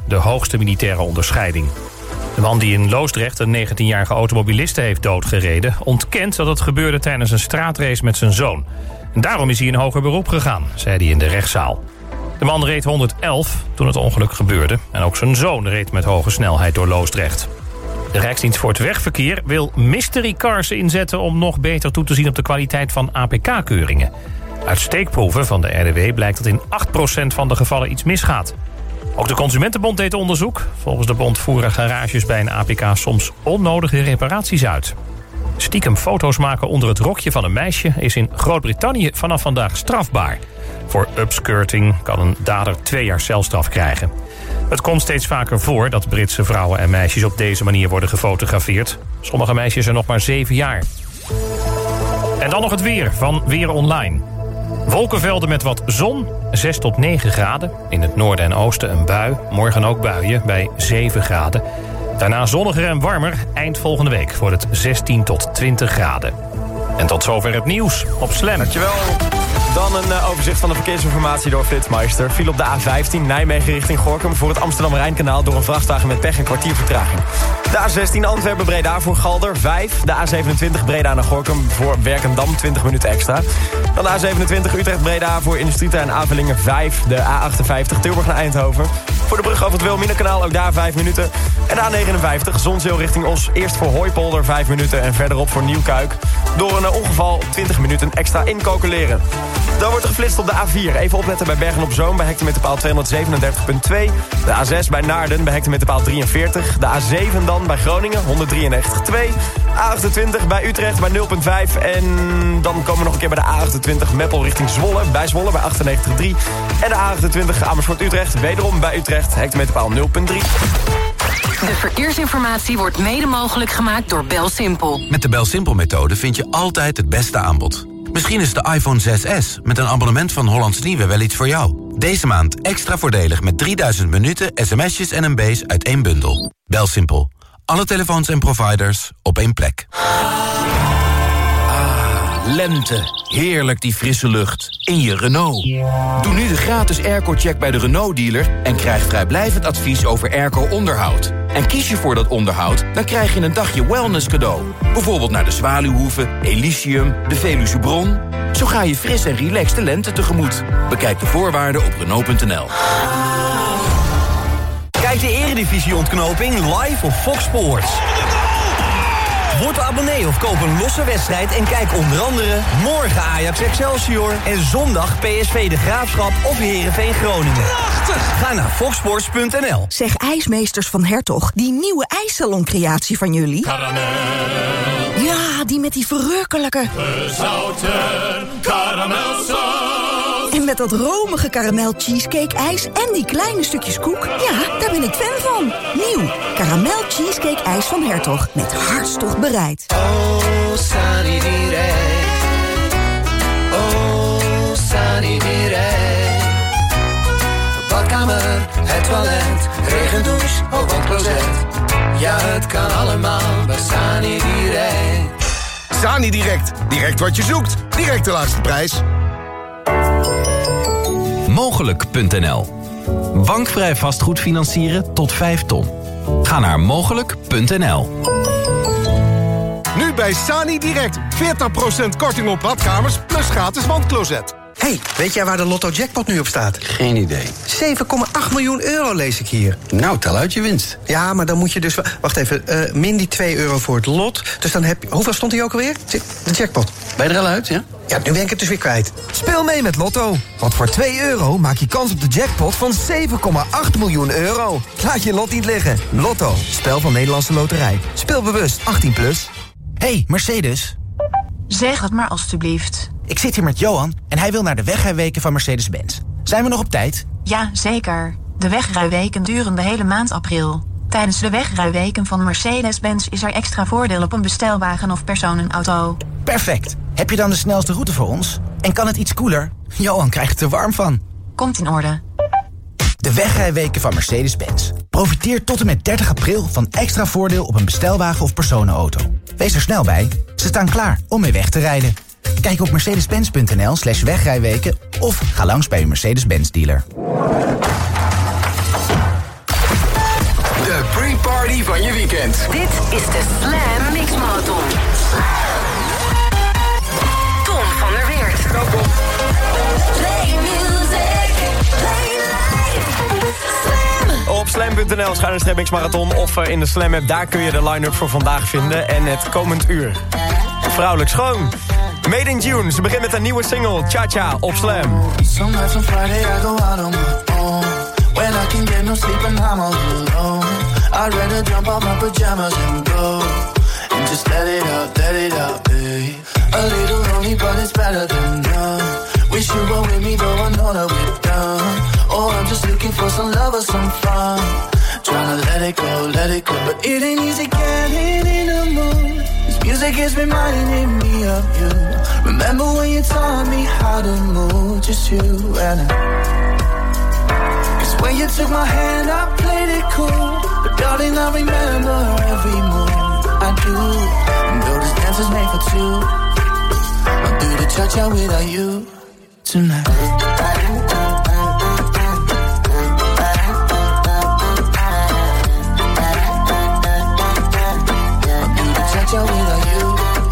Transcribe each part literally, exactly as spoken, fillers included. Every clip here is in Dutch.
de hoogste militaire onderscheiding. De man die in Loosdrecht een negentienjarige automobiliste heeft doodgereden... ontkent dat het gebeurde tijdens een straatrace met zijn zoon. En daarom is hij in hoger beroep gegaan, zei hij in de rechtszaal. De man reed honderdelf toen het ongeluk gebeurde. En ook zijn zoon reed met hoge snelheid door Loosdrecht. De Rijksdienst voor het Wegverkeer wil mystery cars inzetten... om nog beter toe te zien op de kwaliteit van A P K-keuringen. Uit steekproeven van de R D W blijkt dat in acht procent van de gevallen iets misgaat. Ook de Consumentenbond deed onderzoek. Volgens de bond voeren garages bij een A P K soms onnodige reparaties uit. Stiekem foto's maken onder het rokje van een meisje... is in Groot-Brittannië vanaf vandaag strafbaar. Voor upskirting kan een dader twee jaar celstraf krijgen. Het komt steeds vaker voor dat Britse vrouwen en meisjes... op deze manier worden gefotografeerd. Sommige meisjes zijn nog maar zeven jaar. En dan nog het weer van Weer Online. Wolkenvelden met wat zon, zes tot negen graden. In het noorden en oosten een bui. Morgen ook buien bij zeven graden. Daarna zonniger en warmer. Eind volgende week wordt het zestien tot twintig graden. En tot zover het nieuws op Slam. Dankjewel. Dan een uh, overzicht van de verkeersinformatie door Flitsmeister. Viel op de A vijftien Nijmegen richting Gorinchem... voor het Amsterdam-Rijnkanaal door een vrachtwagen met pech en kwartier vertraging. De A zestien Antwerpen-Breda voor Galder, vijf. De A zevenentwintig Breda naar Gorinchem voor Werkendam, twintig minuten extra. Dan de A zevenentwintig Utrecht-Breda voor Industrieterrein Avelingen, vijf. De A achtenvijftig Tilburg naar Eindhoven. Voor de brug over het Wilhelminakanaal ook daar vijf minuten. En de A negenenvijftig Zonzeel richting Os. Eerst voor Hooipolder vijf minuten en verderop voor Nieuwkuik. Door een ongeval twintig minuten extra incalculeren. Dan wordt er geflitst op de A vier. Even opletten bij Bergen-op-Zoom bij hectometerpaal tweehonderdzevenendertig komma twee. De A zes bij Naarden bij hectometerpaal drieënveertig. De A zeven dan bij Groningen honderddrieënnegentig komma twee. A achtentwintig bij Utrecht bij nul komma vijf. En dan komen we nog een keer bij de A achtentwintig Meppel richting Zwolle. Bij Zwolle bij achtennegentig komma drie. En de A achtentwintig Amersfoort-Utrecht wederom bij Utrecht hectometerpaal nul komma drie. De verkeersinformatie wordt mede mogelijk gemaakt door BelSimpel. Met de BelSimpel-methode vind je altijd het beste aanbod. Misschien is de iPhone zes S met een abonnement van Hollands Nieuwe wel iets voor jou. Deze maand extra voordelig met drieduizend minuten, sms'jes en mB's uit één bundel. BelSimpel. Alle telefoons en providers op één plek. Lente. Heerlijk die frisse lucht. In je Renault. Doe nu de gratis airco-check bij de Renault-dealer... en krijg vrijblijvend advies over airco-onderhoud. En kies je voor dat onderhoud, dan krijg je een dagje wellness cadeau. Bijvoorbeeld naar de Zwaluwhoeve, Elysium, de Veluwe Bron. Zo ga je fris en relaxed de lente tegemoet. Bekijk de voorwaarden op Renault punt n l. Kijk de Eredivisie-ontknoping live op Fox Sports. Word abonnee of koop een losse wedstrijd en kijk onder andere morgen Ajax Excelsior en zondag P S V De Graafschap of Heerenveen Groningen. Prachtig! Ga naar fox sports punt n l. Zeg ijsmeesters van Hertog, die nieuwe ijssaloncreatie van jullie. Karamel. Ja, die met die verrukkelijke Gezouten karamelsaus. En met dat romige karamel cheesecake ijs en die kleine stukjes koek. Ja, daar ben ik fan van. Nieuw, karamel cheesecake ijs van Hertog. Met hartstocht bereid. Oh, Sunny direct. Oh, Sunny direct. Badkamer, het toilet, regendouche, ook een closet. Ja, het kan allemaal bij Sunny direct. Sunny direct. Direct wat je zoekt. Direct de laagste prijs. Mogelijk punt n l. Bankvrij vastgoed financieren tot vijf ton. Ga naar mogelijk punt n l. Nu bij Sani Direct. veertig procent korting op badkamers plus gratis wandcloset. Hey, weet jij waar de Lotto Jackpot nu op staat? Geen idee. zeven komma acht miljoen euro lees ik hier. Nou, tel uit je winst. Ja, maar dan moet je dus... Wacht even, uh, min die twee euro voor het lot. Dus dan heb je... Hoeveel stond die ook alweer? De jackpot. Ben je er al uit, ja? Ja, nu ben ik het dus weer kwijt. Speel mee met Lotto. Want voor twee euro maak je kans op de jackpot van zeven komma acht miljoen euro. Laat je lot niet liggen. Lotto, spel van Nederlandse Loterij. Speel bewust, achttien plus. Hey, Mercedes. Zeg het maar alstublieft. Ik zit hier met Johan en hij wil naar de wegrijweken van Mercedes-Benz. Zijn we nog op tijd? Ja, zeker. De wegrijweken duren de hele maand april. Tijdens de wegrijweken van Mercedes-Benz is er extra voordeel op een bestelwagen of personenauto. Perfect. Heb je dan de snelste route voor ons? En kan het iets koeler? Johan krijgt het er warm van. Komt in orde. De wegrijweken van Mercedes-Benz. Profiteer tot en met dertig april van extra voordeel op een bestelwagen of personenauto. Wees er snel bij. Ze staan klaar om mee weg te rijden. Kijk op mercedes-benz punt n l slash wegrijweken of ga langs bij uw Mercedes-Benz dealer. van je weekend. Dit is de Slam Mix Marathon. Tom van der Weert. Welkom. Play music, play life. Slam. Op slam punt n l schuine streep Mix Marathon of uh, in de Slam app. Daar kun je de line-up voor vandaag vinden. En het komend uur. Vrouwelijk schoon. Made in June. Ze begint met een nieuwe single. Cha Cha op Slam. Some nights on Friday I go out on my own. When I can get no sleep and I'm all alone. I'd rather jump out my pajamas and go. And just let it out, let it out, babe. A little lonely but it's better than none. Wish you were with me though I know that we're done. Oh, I'm just looking for some love or some fun. Tryna let it go, let it go. But it ain't easy getting in the mood. This music is reminding me of you. Remember when you taught me how to move? Just you and I. Cause when you took my hand I played it cool. But darling I remember every move I do. And though this dance is made for two, I'll do the cha-cha without you tonight. Cha-cha without you.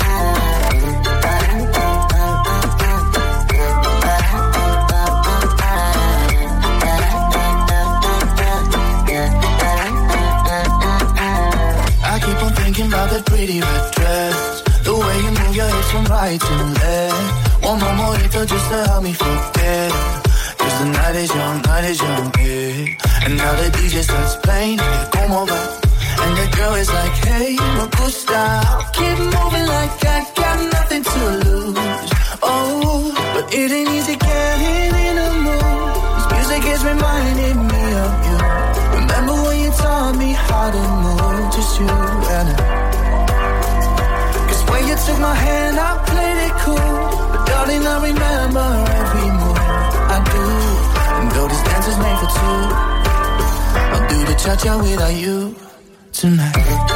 I keep on thinking about that pretty red dress. The way you move your hips from right to left. One more mojito just to help me forget. Cause the night is young, night is young, yeah. And now the D J starts playing, yeah, como va. And the girl is like, hey, me gusta. I'll keep moving like I got nothing to lose. Oh, but it ain't easy getting in the mood. This music is reminding me of you. Remember when you taught me how to move? Just you and I. Cause when you took my hand, I played it cool. But darling, I remember every move I do. And though this dance is made for two, I'll do the cha-cha without you tonight.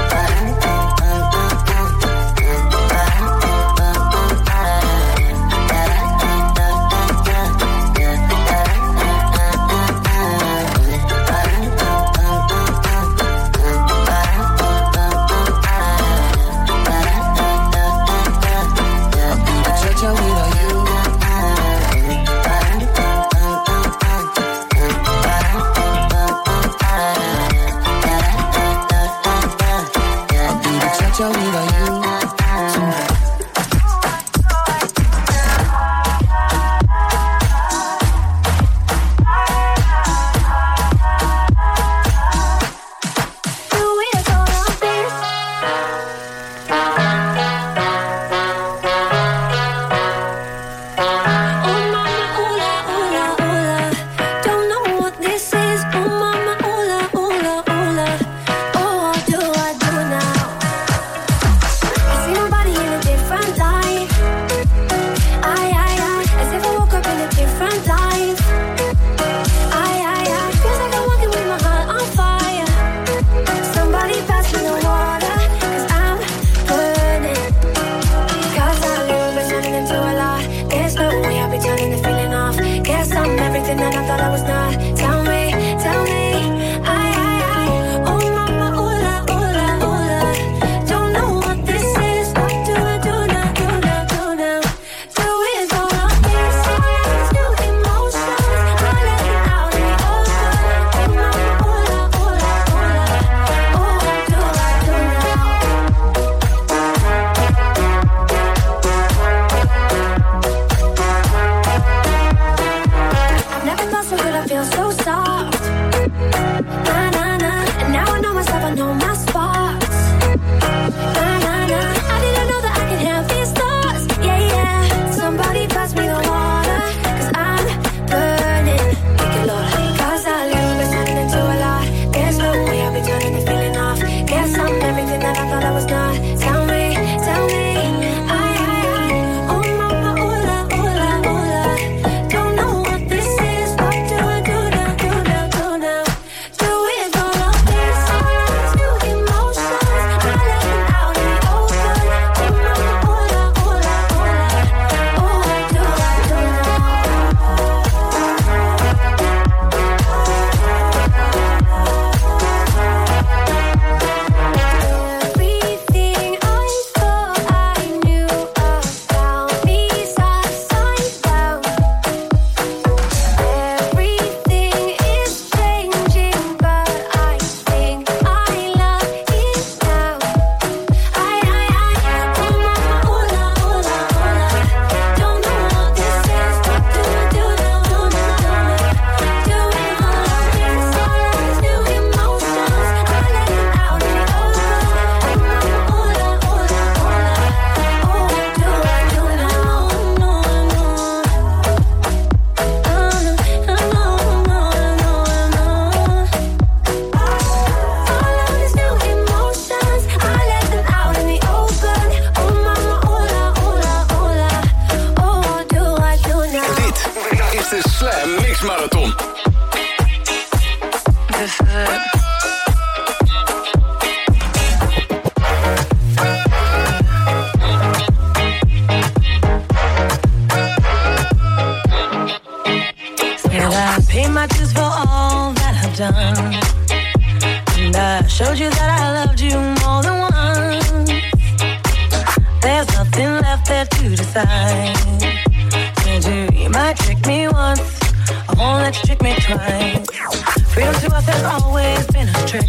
my dues for all that I've done. And I showed you that I loved you more than once. There's nothing left there to decide. Said you, you might trick me once, I won't let you trick me twice. Freedom to us has always been a trick.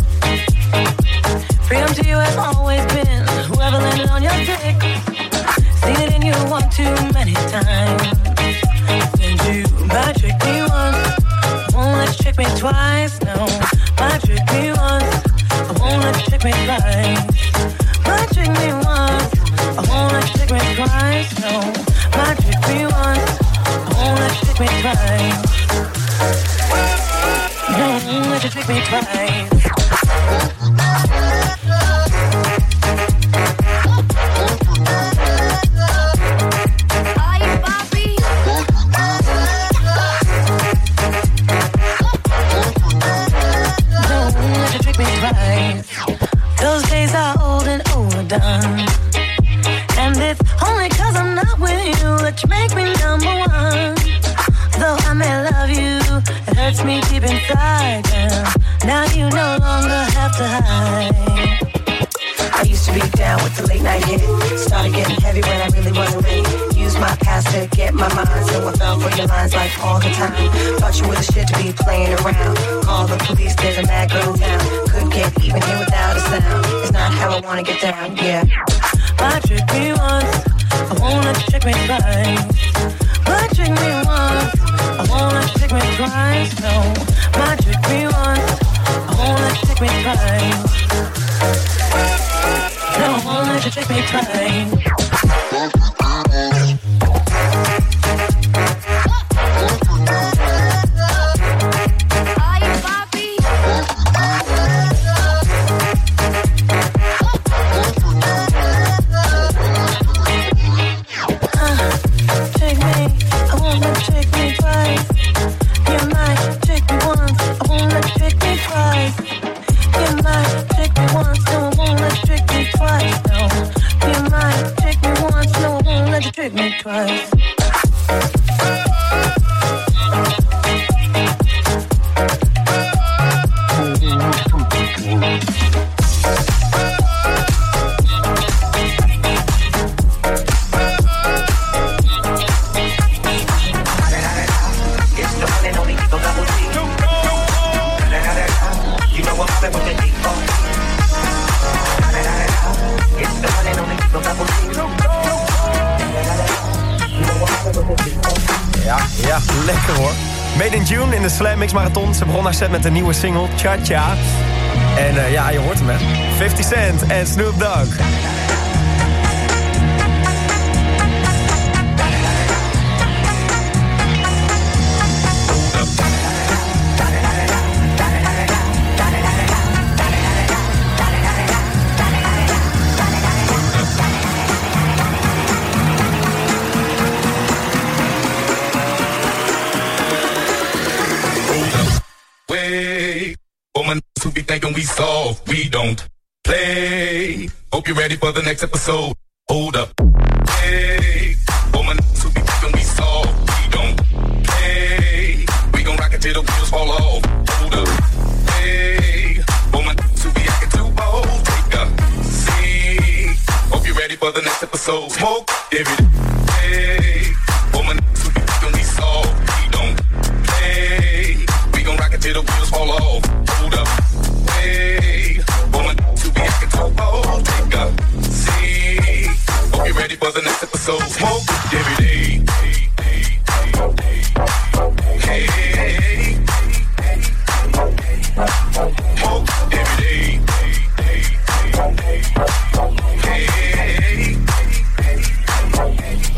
Freedom to you has always been whoever landed on your dick. Seen it in you one too many times. And you might trick me once, I won't let you trick me twice. No, might trick me once, I won't let you trick me twice. Might trick me once, I won't let you trick me twice. No, might trick me once, I won't let you trick me twice. No, I won't let you trick me twice. Those days are old and overdone. And it's only cause I'm not with you that you make me number one. Though I may love you, it hurts me deep inside. Now, now you no longer have to hide. I used to be down with the late night hit. Started getting heavy when I really wasn't ready. Used my past to get my mind, so I fell for your lines like all the time. Thought you were the shit to be playing around. Call the police, there's a mad girl in town. Couldn't get even here without a sound. It's not how I wanna get down, yeah. Might trick me once, I won't let you trick me twice. Might trick me once, I won't let you trick me twice. No, might trick me once, I won't let you trick me twice. No, I won't let you trick me twice. Trick me twice. Lekker hoor. Made in June in de Slam Mix Marathon. Ze begon haar set met een nieuwe single, Cha Cha. En uh, ja, je hoort hem hè. fifty Cent en Snoop Dogg. Who be thinking we soft, we don't play. Hope you're ready for the next episode. Hold up. Hey, woman who be thinking we soft, we don't play. We gon' rock it till the wheels fall off. Hold up. Hey, woman who be acting too bold. Take a seat. Hope you're ready for the next episode. Smoke, give it. Hey, woman who be thinking we soft, we don't play. We gon' rock it till the wheels fall off. Hold up. Hey, woman, to be acting too bold. Take a seat. Hope you're ready for the next episode. Smoke every day. Hey, hey, smoke every day. Hey,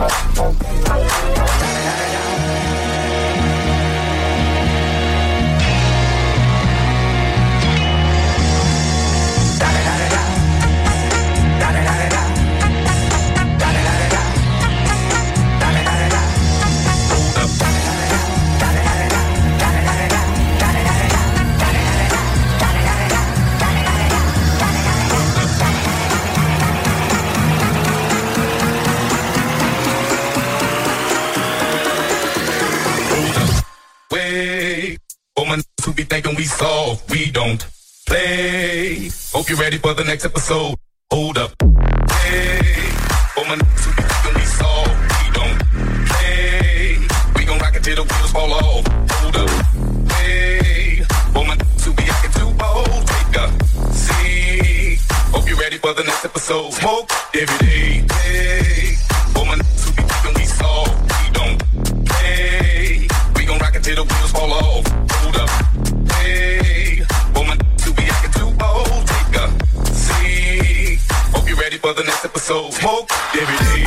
be thinking we soft, we don't play. Hope you're ready for the next episode. Hold up. Hey, for my niggas who be thinking we soft, we don't play. We gon' rock it till the wheels fall off. Hold up. Hey, for my niggas who be acting too bold, take a seat. Hope you're ready for the next episode. Smoke every day. Hey, for my niggas who be thinking we soft, we don't play. We gon' rock it till the wheels fall off. Hold up. Hey, for my niggas who be acting too bold, take a seat. Hope you're ready for the next episode. Smoke every day.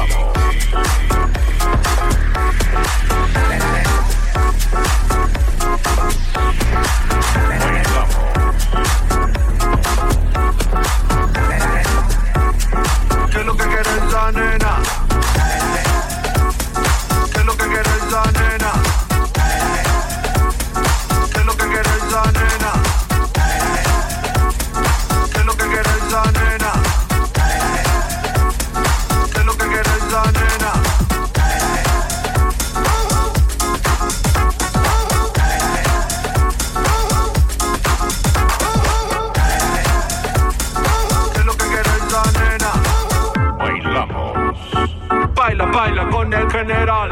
¿Qué es lo que quieres esa nena? ¿Qué es lo que quieres esa nena? ¿Qué es lo que quieres esa nena? ¿Qué es lo que quieres esa nena? ¿Qué es lo que quieres esa nena? ¿Qué es lo que quieres esa nena? Bailamos. Baila, baila con el general.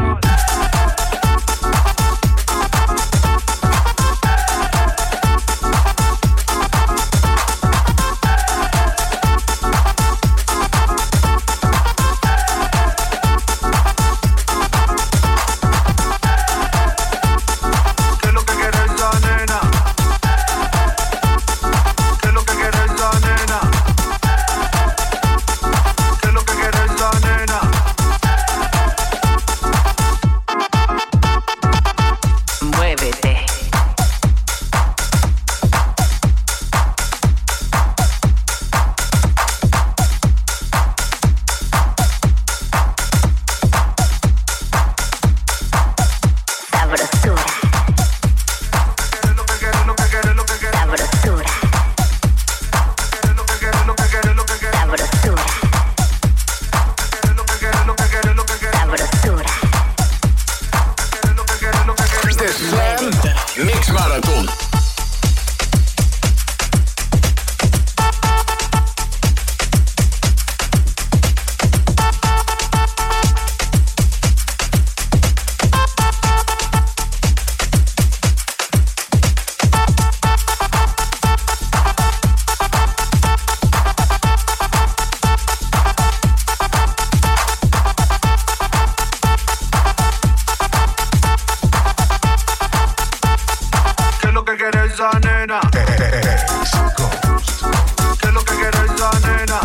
¿Qué es lo que quieres esa nena? ¿Qué es lo que quieres esa nena? ¿Qué es lo que quieres esa nena? Muévete. Sabrosura. Sabrosura. Sabrosura. Sabrosura. De Slam Mix Marathon. ¿Qué es lo que quieres esa nena? ¿Qué es lo que quieres esa nena?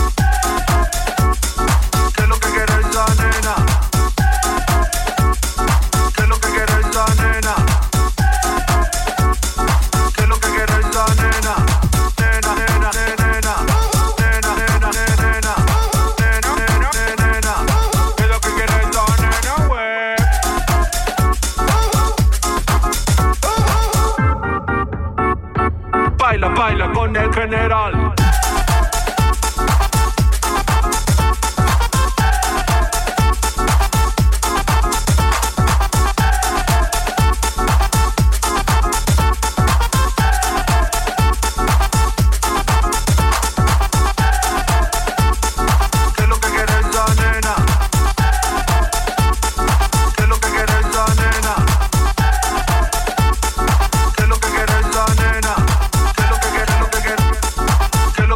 ¿Qué es lo que quieres esa nena? ¿Qué es lo que quieres esa nena? ¿Qué es lo que quieres esa nena? Nena, nena, nena, nena, nena, nena, nena, nena, nena, nena. ¿Qué es lo que quieres esa nena, güey? Baila, baila con el general. ¿Qué es lo que quieres esa nena? ¿Qué es lo que quieres esa nena? ¿Qué es lo que quieres esa nena? ¿Qué es lo que quieres, lo que quieres? ¿Qué es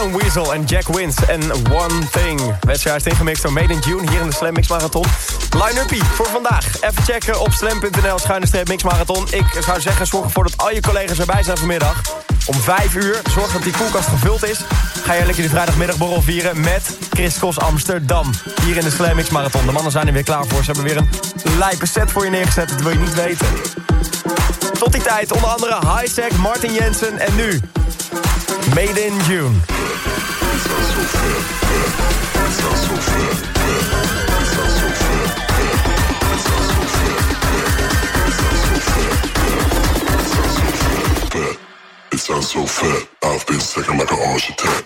and Weasel en Jack Wins en One Thing. Wedstrijd ingemixt door Made in June hier in de Slam Mix Marathon. Line-uppie voor vandaag. Even checken op slam punt n l schuine streep Mix Marathon. Ik zou zeggen, zorg ervoor dat al je collega's erbij zijn vanmiddag. Om vijf uur, zorg dat die koelkast gevuld is. Ga je lekker die vrijdagmiddagborrel vieren met Chris Cross Amsterdam. Hier in de Slam Mix Marathon. De mannen zijn er weer klaar voor. Ze hebben weer een lijpe set voor je neergezet. Dat wil je niet weten. Tot die tijd onder andere Highsec, Martin Jensen en nu Made in June. It sounds so fat, I've been second like an architect.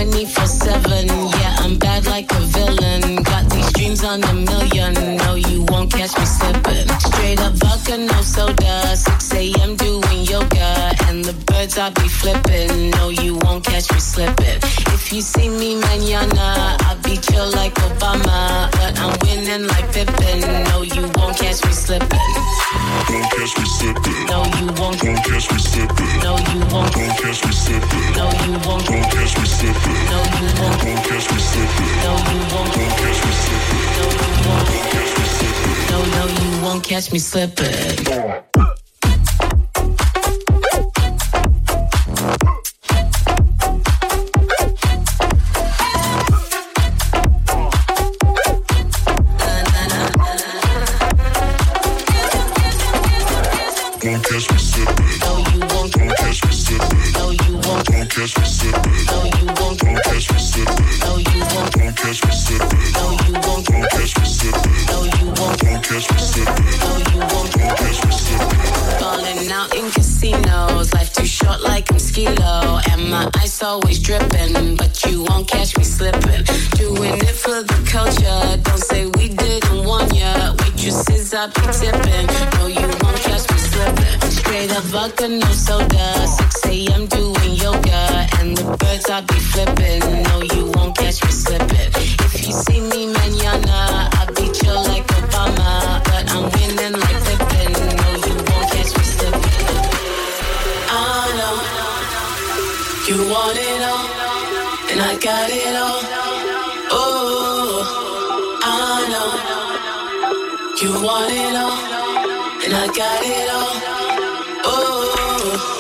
twenty-four seven. Yeah, I'm bad like a villain. Got these dreams on a million. No, you won't catch me slipping. Straight up vodka, no soda. six a.m. doing yoga. And the birds I be flipping. No, you won't catch me slipping. If you see me mañana, I'll be chill like Obama. But I'm winning like Pippen. No, you won't catch me slipping. Won't catch me slipping. No, you won't. Won't catch me slipping. No, you won't. Won't catch me slipping. No, you won't. Won't catch me slipping. No, you won't. Won't catch me slipping. No, you won't. Won't catch me slipping. No, you won't. Won't catch me slipping. No, no, you won't catch me slipping. Won't catch me slipping. No, you won't. Won't catch me slipping. No, you won't. Won't catch me slipping. No, you won't. Won't catch me slipping. No, you won't. Won't catch me slipping. No, you won't. Won't catch me slipping. No, you won't. Won't catch me slipping. No, you won't. Won't catch me slipping. Falling out in casinos, life too short like I'm Skilo, and my ice always dripping, but you won't catch me slipping. Doing it for the culture, don't say we didn't want ya. Waitresses I be tipping, no you won't catch me slipping. Straight up vodka, no soda, six a.m. doing yoga, and the birds I be flipping, no you won't catch me slipping. If you see me mañana, I'll be chill like Obama, but I'm winning like Pippen, no you won't catch me slipping. I know you want it all, and I got it all. Oh, I know you want it all, and I got it all. Oh.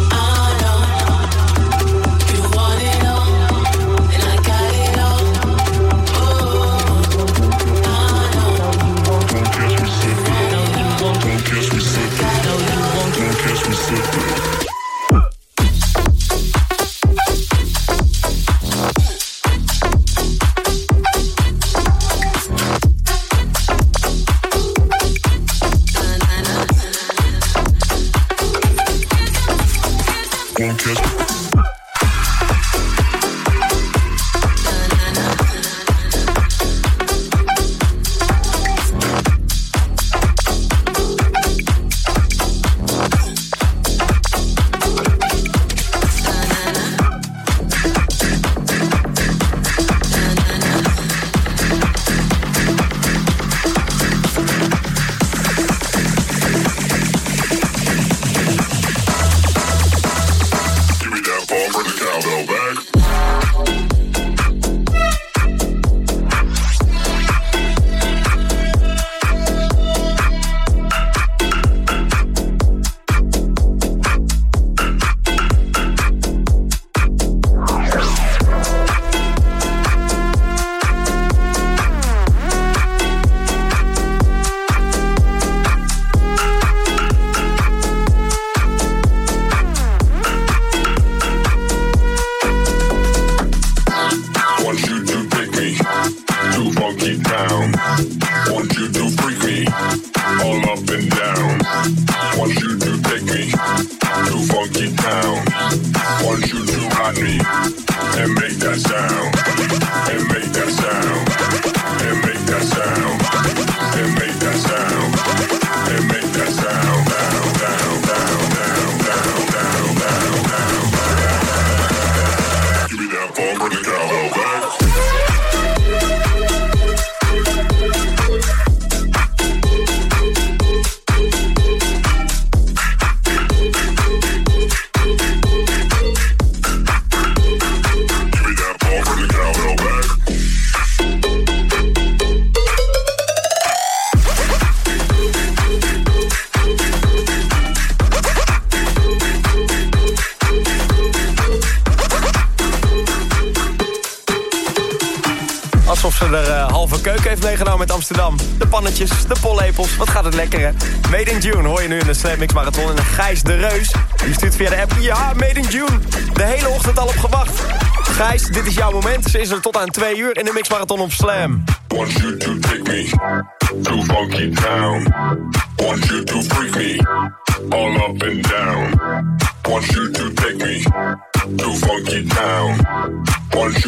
Alsof ze er uh, halve keuken heeft meegenomen met Amsterdam. De pannetjes, de pollepels, wat gaat het lekker hè. Made in June hoor je nu in de Slam Mix Marathon. En Gijs de Reus, die stuurt via de app. Ja, Made in June. De hele ochtend al op gewacht. Gijs, dit is jouw moment. Ze is er tot aan twee uur in de Mix Marathon op Slam. Want you to take me to Funky Town. Want you to freak me all up and down. Want you to take me to Funky Town. Want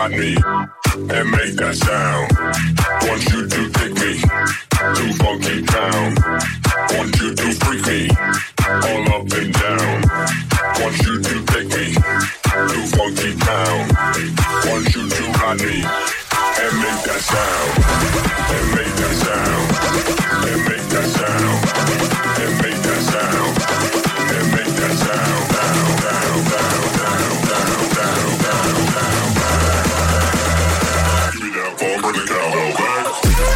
ride me and make that sound. Want you to take me to Funky Town. Want you to freak me all up and down. Want you to take me to Funky Town. Want you to ride me and make that sound. And make that sound. And make that sound. And make that sound. And make that sound. Down, down, down, down, down, down, down, down, down. Give me that funk, bring the cowbell back.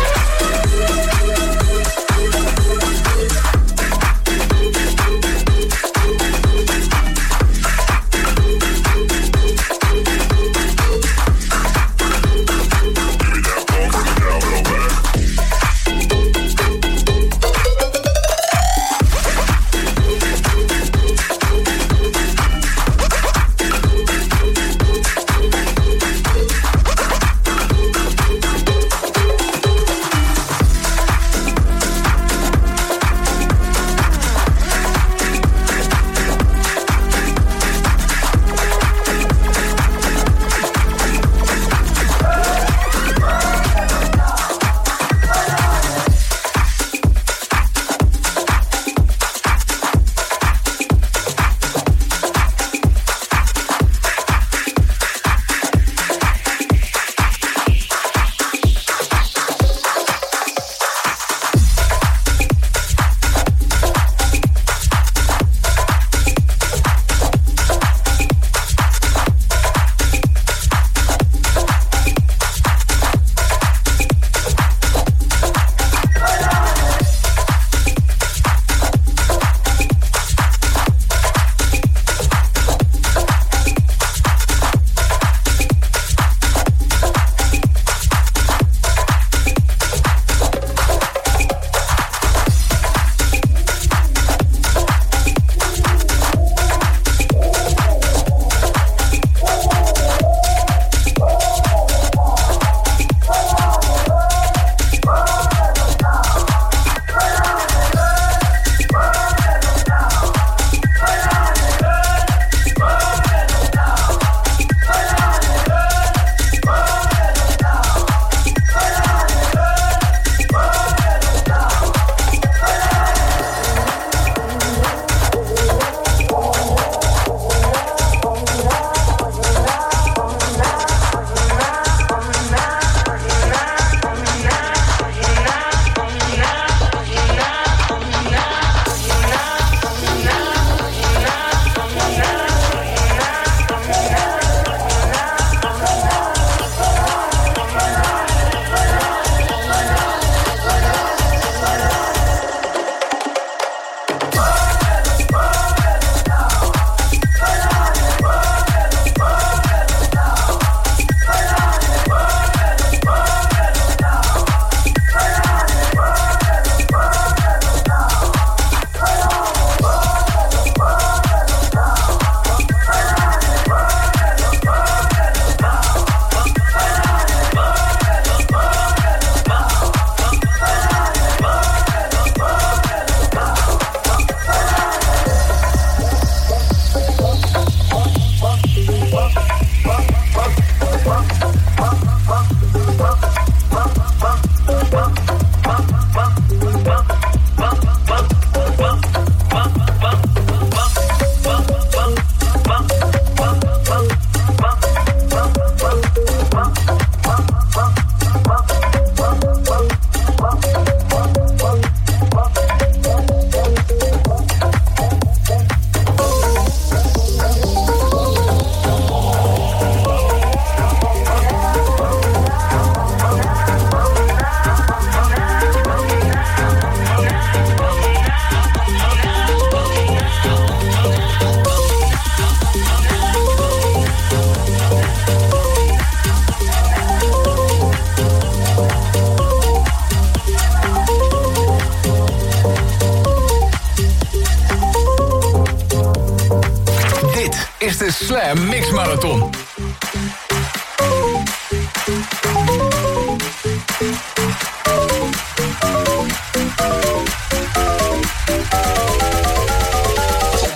is de Slam Mix Marathon.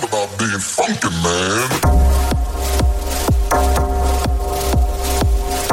Funky man.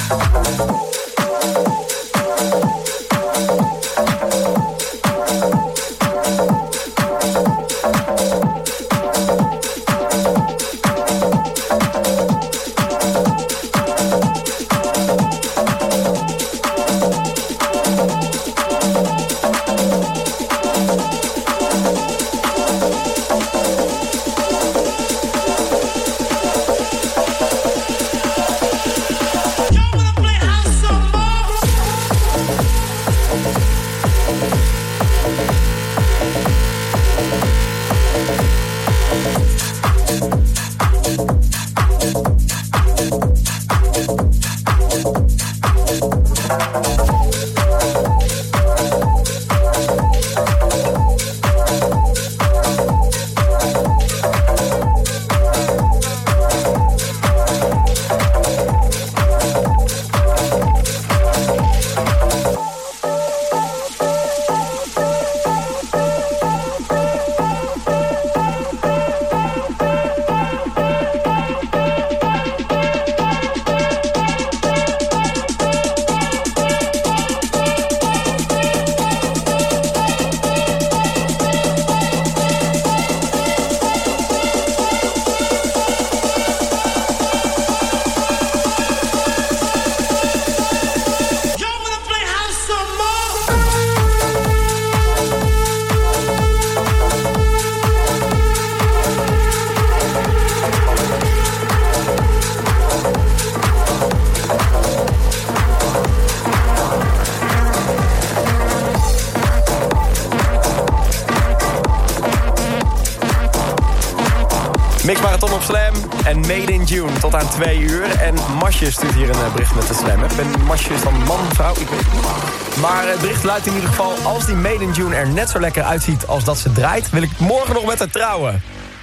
Mixmarathon op Slam en Made in June tot aan twee uur. En Masje stuurt hier een bericht met de Slam. Ik ben Masje is dan man, vrouw, ik weet het niet. Maar het bericht luidt in ieder geval: als die Made in June er net zo lekker uitziet als dat ze draait, wil ik morgen nog met haar trouwen.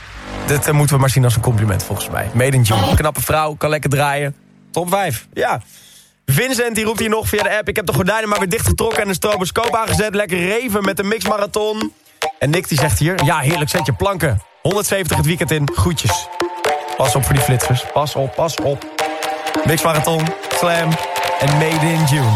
Dit uh, moeten we maar zien als een compliment volgens mij. Made in June, knappe vrouw, kan lekker draaien. Top vijf, ja. Vincent die roept hier nog via de app: ik heb de gordijnen maar weer dichtgetrokken en een stroboscoop aangezet. Lekker reven met de Mixmarathon. En Nick die zegt hier: ja, heerlijk, zet je planken. honderdzeventig het weekend in, groetjes. Pas op voor die flitsers, pas op, pas op. Mixmarathon, Slam en Made in June.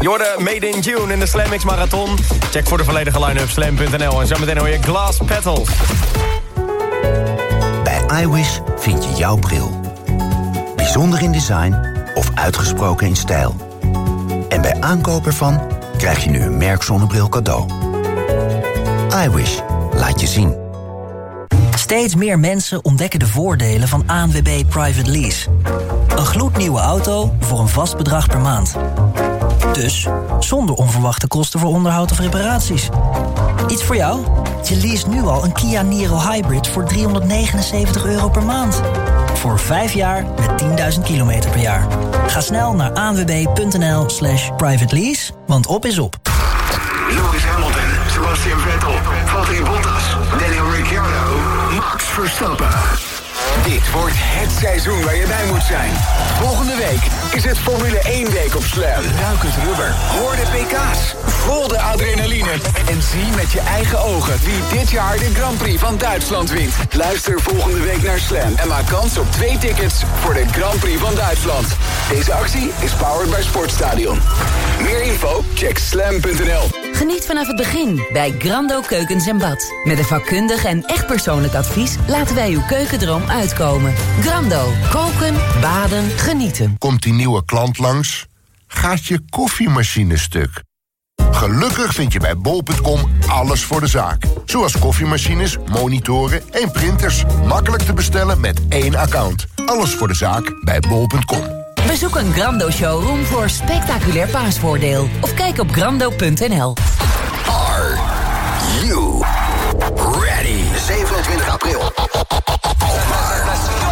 Jorde Made in June in de Slam X Marathon. Check voor de volledige line-up slam punt n l. En zometeen hoor je Glass Petals. Bij iWish vind je jouw bril. Bijzonder in design of uitgesproken in stijl. En bij aankoop ervan krijg je nu een merkzonnebril cadeau. iWish. Laat je zien. Steeds meer mensen ontdekken de voordelen van A N W B Private Lease. Een gloednieuwe auto voor een vast bedrag per maand. Dus zonder onverwachte kosten voor onderhoud of reparaties. Iets voor jou? Je leest nu al een Kia Niro Hybrid voor driehonderdnegenenzeventig euro per maand. Voor vijf jaar met tienduizend kilometer per jaar. Ga snel naar a n w b punt n l slash private lease, want op is op. Lewis Hamilton, Sebastian Vettel, Valtteri Bottas, Daniel Ricciardo, Max Verstappen. Dit wordt het seizoen waar je bij moet zijn. Volgende week is het Formule één week op Slam. Ruik het rubber, hoor de P K's, voel de adrenaline en zie met je eigen ogen wie dit jaar de Grand Prix van Duitsland wint. Luister volgende week naar Slam en maak kans op twee tickets voor de Grand Prix van Duitsland. Deze actie is powered by Sportstadion. Meer info? Check slam punt n l. Geniet vanaf het begin bij Grando Keukens en Bad. Met een vakkundig en echt persoonlijk advies laten wij uw keukendroom uitkomen. Grando, koken, baden, genieten. Komt die nieuwe klant langs? Gaat je koffiemachine stuk? Gelukkig vind je bij bol punt com alles voor de zaak. Zoals koffiemachines, monitoren en printers. Makkelijk te bestellen met één account. Alles voor de zaak bij bol punt com. Bezoek een Grando showroom voor spectaculair paasvoordeel. Of kijk op grando punt n l. Are you ready? zevenentwintig april. Alkmaar.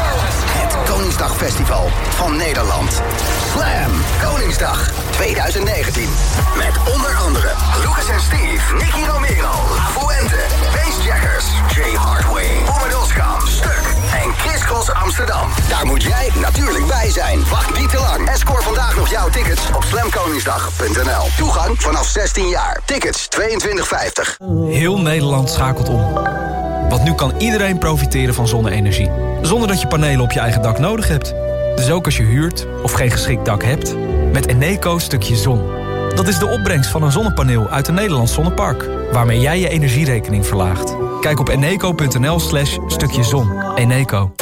Het Koningsdagfestival van Nederland. Slam Koningsdag tweeduizend negentien. Met onder andere Lucas en Steve, Nicky Romero, La Fuente, Bassjackers, Jay Hardway, Oemedoskam, Stuk en Chris Cross Amsterdam. Daar moet jij natuurlijk bij zijn. Wacht niet te lang en scoor vandaag nog jouw tickets op slam koningsdag punt n l. Toegang vanaf zestien jaar. Tickets tweeëntwintig vijftig. Heel Nederland schakelt om. Want nu kan iedereen profiteren van zonne-energie. Zonder dat je panelen op je eigen dak nodig hebt. Dus ook als je huurt of geen geschikt dak hebt. Met Eneco stukje zon. Dat is de opbrengst van een zonnepaneel uit een Nederlands zonnepark. Waarmee jij je energierekening verlaagt. Kijk op eneco punt n l slash stukje zon. Eneco.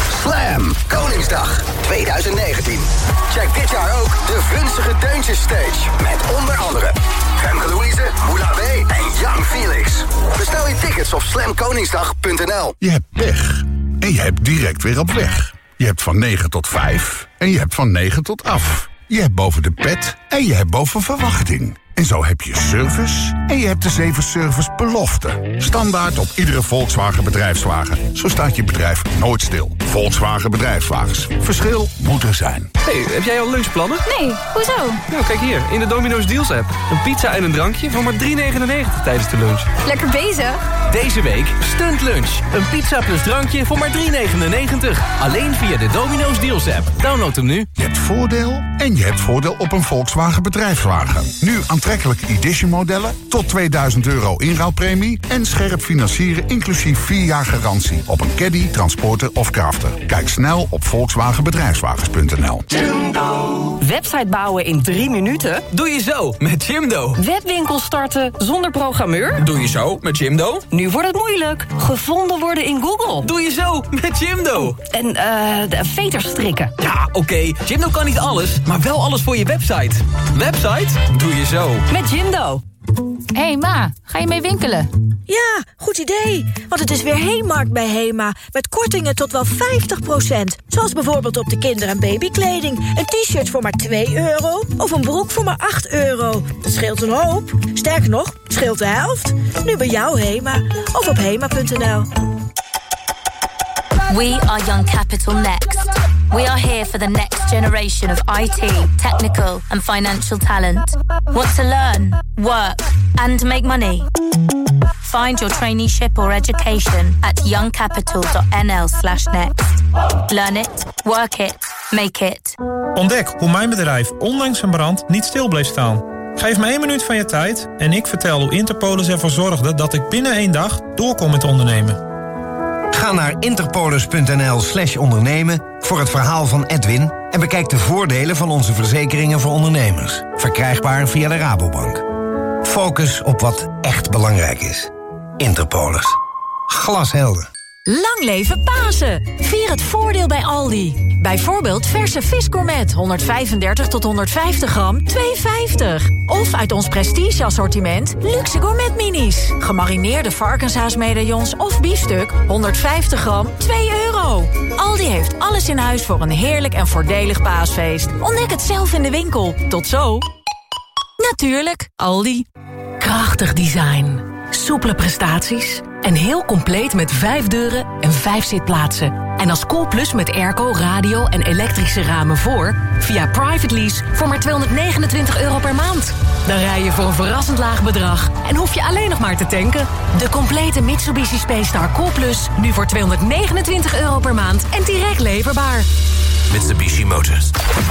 Slam Koningsdag tweeduizend negentien. Check dit jaar ook de Vunzige Deuntjes Stage. Met onder andere Femke Louise, Moula B en Young Felix. Bestel je tickets op slam koningsdag punt n l. Je hebt pech en je hebt direct weer op weg. Je hebt van negen tot vijf en je hebt van negen tot af. Je hebt boven de pet en je hebt boven verwachting. En zo heb je service en je hebt de zeven Service beloften. Standaard op iedere Volkswagen bedrijfswagen. Zo staat je bedrijf nooit stil. Volkswagen Bedrijfswagens. Verschil moet er zijn. Hey, heb jij al lunchplannen? Nee, hoezo? Nou, kijk hier, in de Domino's Deals app. Een pizza en een drankje voor maar drie negenennegentig tijdens de lunch. Lekker bezig. Deze week Stunt Lunch. Een pizza plus drankje voor maar drie negenennegentig. Alleen via de Domino's Deals app. Download hem nu. Je hebt voordeel en je hebt voordeel op een Volkswagen Bedrijfswagen. Nu aantrekkelijke edition modellen tot tweeduizend euro inruilpremie en scherp financieren inclusief vier jaar garantie op een Caddy, Transporter of Crafter. Kijk snel op volkswagen bedrijfswagens punt n l. Website bouwen in drie minuten? Doe je zo met Jimdo. Webwinkel starten zonder programmeur? Doe je zo met Jimdo. Nu wordt het moeilijk. Gevonden worden in Google? Doe je zo met Jimdo. En eh, de veters strikken? Ja, oké. Okay. Jimdo kan niet alles, maar wel alles voor je website. Website? Doe je zo. Met Jimdo. Hé hey Ma, ga je mee winkelen? Ja, goed idee. Want het is weer Heemarkt bij Hema. Met kortingen tot wel vijftig procent. Zoals bijvoorbeeld op de kinder- en babykleding. Een t-shirt voor maar twee euro. Of een broek voor maar acht euro. Dat scheelt een hoop. Sterker nog, het scheelt de helft. Nu bij jou Hema. Of op hema punt n l. We are Young Capital Next. We are here for the next generation of I T, technical and financial talent. Want to learn, work and make money? Find your traineeship or education at young capital dot n l slash next. Learn it, work it, make it. Ontdek hoe mijn bedrijf ondanks een brand niet stil bleef staan. Geef me één minuut van je tijd en ik vertel hoe Interpolis ervoor zorgde dat ik binnen één dag door kon met ondernemen. Ga naar interpolis punt n l slash ondernemen voor het verhaal van Edwin En bekijk de voordelen van onze verzekeringen voor ondernemers. Verkrijgbaar via de Rabobank. Focus op wat echt belangrijk is. Interpolis. Glashelder. Lang leven Pasen! Vier het voordeel bij Aldi. Bijvoorbeeld verse visgourmet honderdvijfendertig tot honderdvijftig gram, twee vijftig. Of uit ons prestige assortiment luxe gourmet minis. Gemarineerde varkenshaasmedaillons of biefstuk honderdvijftig gram, twee euro. Aldi heeft alles in huis voor een heerlijk en voordelig paasfeest. Ontdek het zelf in de winkel. Tot zo! Natuurlijk, Aldi. Krachtig design. Soepele prestaties. En heel compleet met vijf deuren en vijf zitplaatsen. En als Coolplus met airco, radio en elektrische ramen voor... via private lease voor maar tweehonderdnegenentwintig euro per maand. Dan rij je voor een verrassend laag bedrag... en hoef je alleen nog maar te tanken. De complete Mitsubishi Space Star Coolplus... nu voor tweehonderdnegenentwintig euro per maand en direct leverbaar. Mitsubishi Motors.